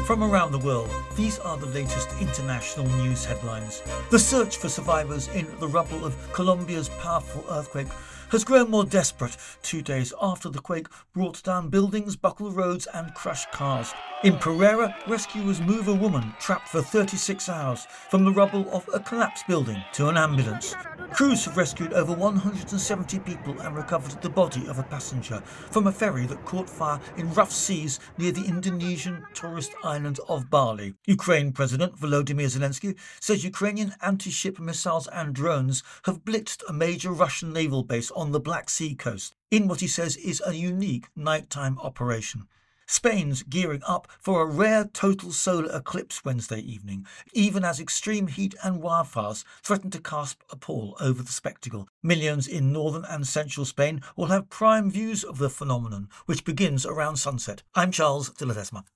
From around the world, these are the latest international news headlines. The search for survivors in the rubble of Colombia's powerful earthquake has grown more desperate 2 days after the quake brought down buildings, buckled roads and crushed cars. In Pereira, rescuers move a woman trapped for 36 hours from the rubble of a collapsed building to an ambulance. Crews have rescued over 170 people and recovered the body of a passenger from a ferry that caught fire in rough seas near the Indonesian tourist island of Bali. Ukraine President Volodymyr Zelensky says Ukrainian anti-ship missiles and drones have blitzed a major Russian naval base on the Black Sea coast in what he says is a unique nighttime operation. Spain's gearing up for a rare total solar eclipse Wednesday evening, even as extreme heat and wildfires threaten to cast a pall over the spectacle. Millions in northern and central Spain will have prime views of the phenomenon, which begins around sunset. I'm Charles de Ledesma.